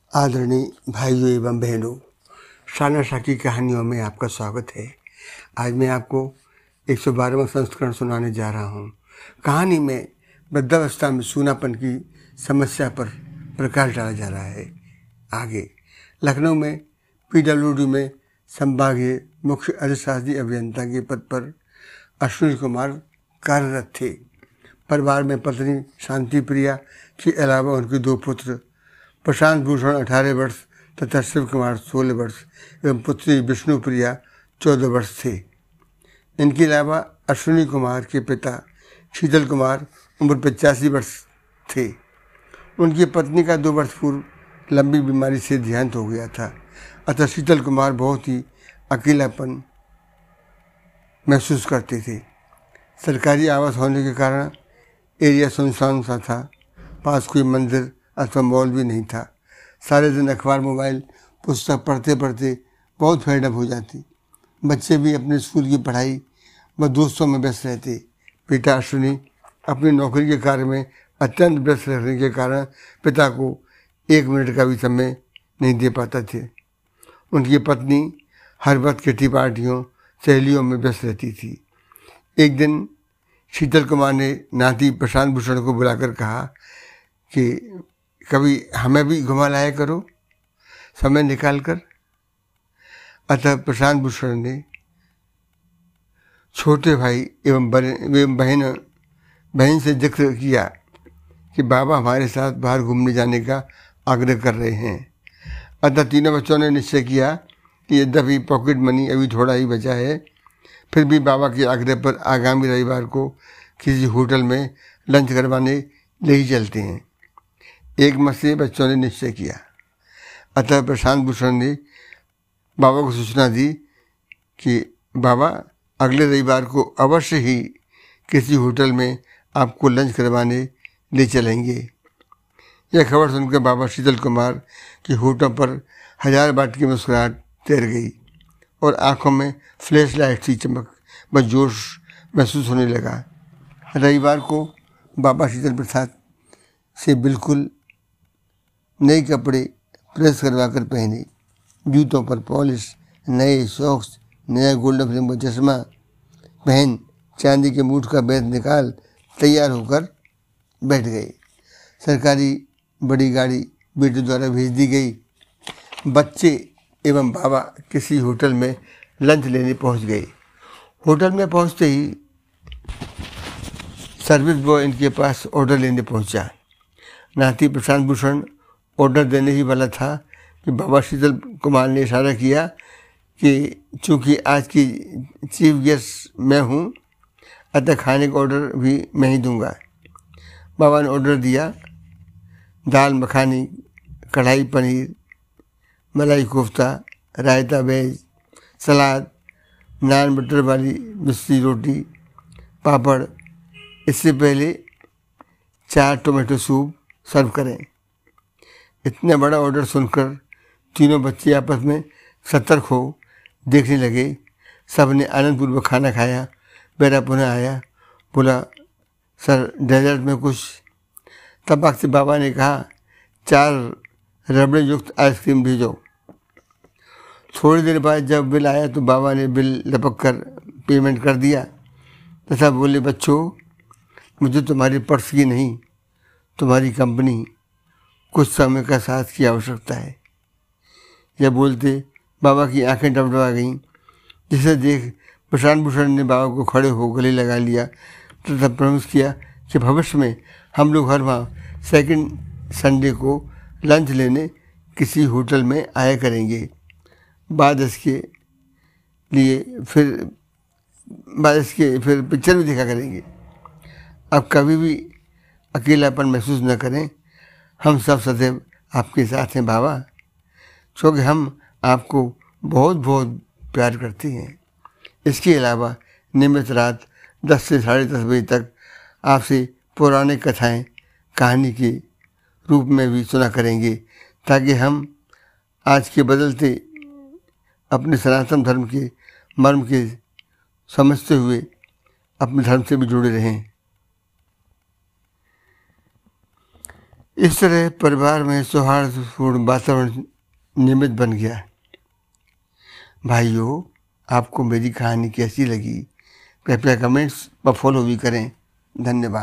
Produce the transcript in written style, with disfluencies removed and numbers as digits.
आदरणीय भाइयों एवं बहनों, शाना शाह की कहानियों में आपका स्वागत है। आज मैं आपको 112वां संस्करण सुनाने जा रहा हूँ। कहानी में वृद्धावस्था में सूनापन की समस्या पर प्रकाश डाला जा रहा है। आगे लखनऊ में PWD में संभागीय मुख्य अधिशासी अभियंता के पद पर अश्विनी कुमार कार्यरत थे। परिवार में पत्नी शांति प्रिया के अलावा उनके 2 पुत्र प्रशांत भूषण 18 वर्ष तथा शिव कुमार 16 वर्ष एवं पुत्री विष्णु प्रिया 14 वर्ष थे। इनके अलावा अश्विनी कुमार के पिता शीतल कुमार उम्र 85 वर्ष थे। उनकी पत्नी का 2 वर्ष पूर्व लंबी बीमारी से देहांत हो गया था, अतः शीतल कुमार बहुत ही अकेलापन महसूस करते थे। सरकारी आवास होने के कारण एरिया सुनसान सा था। पास कोई मंदिर अथवा मॉल भी नहीं था। सारे दिन अखबार, मोबाइल, पुस्तक पढ़ते पढ़ते बहुत फेडअप हो जाती। बच्चे भी अपने स्कूल की पढ़ाई व दोस्तों में व्यस्त रहते। बेटा अश्विनी अपनी नौकरी के कार्य में अत्यंत व्यस्त रहने के कारण पिता को 1 मिनट का भी समय नहीं दे पाता थे। उनकी पत्नी हर वक्त किटी पार्टियों, सहेलियों में व्यस्त रहती थी। एक दिन शीतल कुमार ने नाती प्रशांत भूषण को बुलाकर कहा कि कभी हमें भी घुमा लाया करो समय निकाल कर। अतः प्रशांत भूषण ने छोटे भाई एवं बहन से जिक्र किया कि बाबा हमारे साथ बाहर घूमने जाने का आग्रह कर रहे हैं। अतः तीनों बच्चों ने निश्चय किया कि यद्यपि पॉकेट मनी अभी थोड़ा ही बचा है, फिर भी बाबा के आग्रह पर आगामी रविवार को किसी होटल में लंच करवाने ले ही चलते हैं। एक मत से बच्चों ने निश्चय किया। अतः प्रशांत भूषण ने बाबा को सूचना दी कि बाबा अगले रविवार को अवश्य ही किसी होटल में आपको लंच करवाने ले चलेंगे। यह खबर सुनकर बाबा शीतल कुमार की होठों पर 1000 बात की मुस्कुराहट तैर गई और आंखों में फ्लैश लाइट सी चमक व जोश महसूस होने लगा। रविवार को बाबा शीतल प्रसाद से बिल्कुल नए कपड़े प्रेस करवा कर पहने, जूतों पर पॉलिश, नए सॉक्स, नया गोल्डन फ्रेम का चश्मा पहन, चांदी के मूठ का बेत निकाल तैयार होकर बैठ गए। सरकारी बड़ी गाड़ी बेटे द्वारा भेज दी गई। बच्चे एवं बाबा किसी होटल में लंच लेने पहुंच गए। होटल में पहुंचते ही सर्विस बॉय इनके पास ऑर्डर लेने पहुंचा। नाती प्रशांत भूषण ऑर्डर देने ही वाला था कि बाबा शीतल कुमार ने इशारा किया कि चूँकि आज की चीफ गेस्ट मैं हूँ, अतः खाने का ऑर्डर भी मैं ही दूंगा। बाबा ने ऑर्डर दिया। दाल मखानी, kadhai paneer, malai kofta, raita veg, salad, naan butter वाली मिस्सी रोटी, पापड़। इससे पहले 4 टोमेटो सूप सर्व करें। इतना बड़ा ऑर्डर सुनकर तीनों बच्चे आपस में सतर्क हो देखने लगे। सब ने आनंदपूर्वक खाना खाया। मेरा पुनः आया, बोला सर डेजर्ट में कुछ। तब से बाबा ने कहा 4 रबड़े युक्त आइसक्रीम भेजो। थोड़ी देर बाद जब बिल आया तो बाबा ने बिल लपक कर पेमेंट कर दिया तथा बोले, बच्चों मुझे तुम्हारी पर्स की नहीं, तुम्हारी कंपनी कुछ समय का साथ की आवश्यकता है। यह बोलते बाबा की आंखें डबडबा गईं, जिसे देख प्रशांत भूषण ने बाबा को खड़े हो गले लगा लिया तथा प्रॉमिस किया कि भविष्य में हम लोग हर माह सेकंड संडे को लंच लेने किसी होटल में आया करेंगे। बाद इसके फिर पिक्चर भी देखा करेंगे। अब कभी भी अकेलापन महसूस न करें, हम सब सदैव आपके साथ हैं बाबा, क्योंकि हम आपको बहुत बहुत प्यार करते हैं। इसके अलावा नियमित रात 10 से 10:30 बजे तक आपसे पौराणिक कथाएं कहानी के रूप में भी सुना करेंगे, ताकि हम आज के बदलते अपने सनातन धर्म के मर्म के समझते हुए अपने धर्म से भी जुड़े रहें। इस तरह परिवार में सौहार्दपूर्ण वातावरण नियमित बन गया। भाइयों, आपको मेरी कहानी कैसी लगी कृपया कमेंट्स व फॉलो भी करें। धन्यवाद।